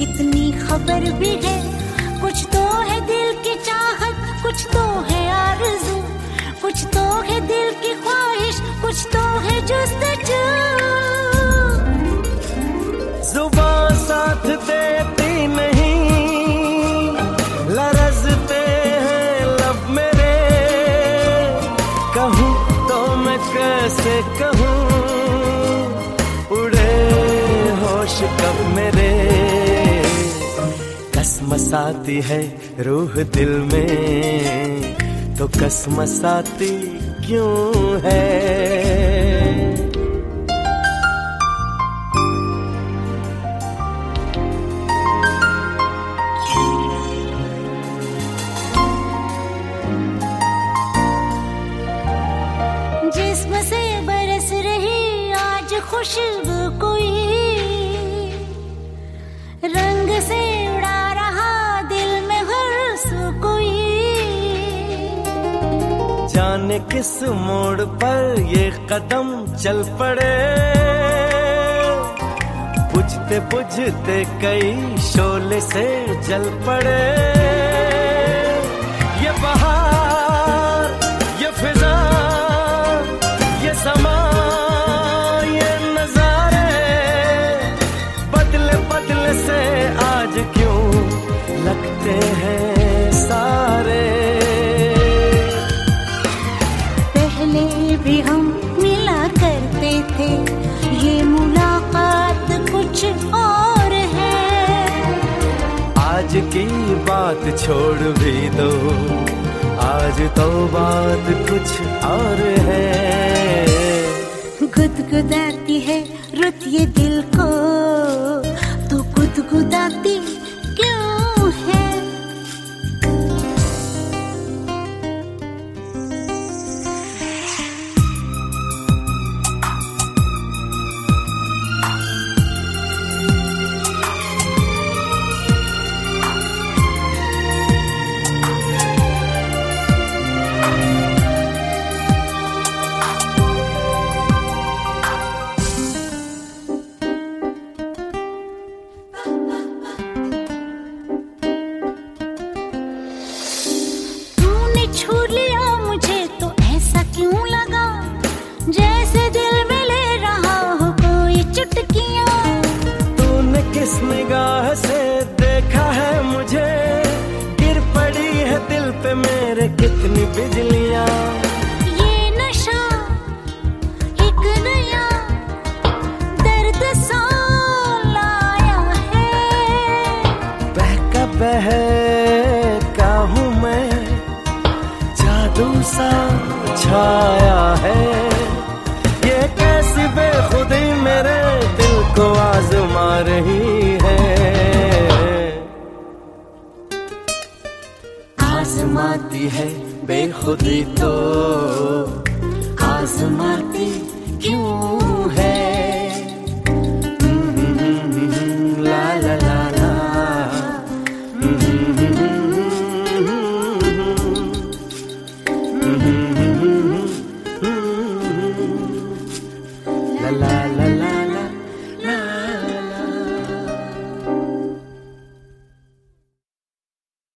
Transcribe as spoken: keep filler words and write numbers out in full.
इतनी खबर भी है, कुछ तो है दिल की चाहत, कुछ तो है आरज़ू, कुछ तो है दिल की ख्वाहिश, कुछ तो है जुस्तजू। जुबान साथ देती नहीं, लरज़ते हैं लब मेरे, कहूँ तो मैं कैसे कहूँ, उड़े होश कब मेरे। कसमसाती है रूह दिल में, तो कसमसाती क्यों है। जिस्म से बरस रही आज खुशबू कोई, रंग से उड़ा रहा दिल में हर्ष कोई। जाने किस मोड़ पर ये कदम चल पड़े, बुझते बुझते कई शोले से जल पड़े। ये बहार, ये फिजा, ये समा, ये नजारे, बदले बदले से आज क्यों लगते हैं सारे। पहले भी हम मिला करते थे, ये मुलाकात कुछ और है। आज की बात छोड़ भी दो, आज तो बात कुछ और है। गुदगुदाती है रुत ये दिल को, तो गुदगुदाती क्यों है। छू लिया मुझे तो ऐसा क्यों लगा, जैसे दिल में ले रहा हो कोई चुटकियां। तूने किस निगाह से देखा है मुझे, गिर पड़ी है दिल पे मेरे कितनी बिजलियां। ये नशा एक नया दर्द सा लाया है। बहका बहका हूँ मैं, सा छाया है। ये कैसी बेखुदी मेरे दिल को आजमा रही है। आजमाती है बेखुदी तो आजमाती क्यों है।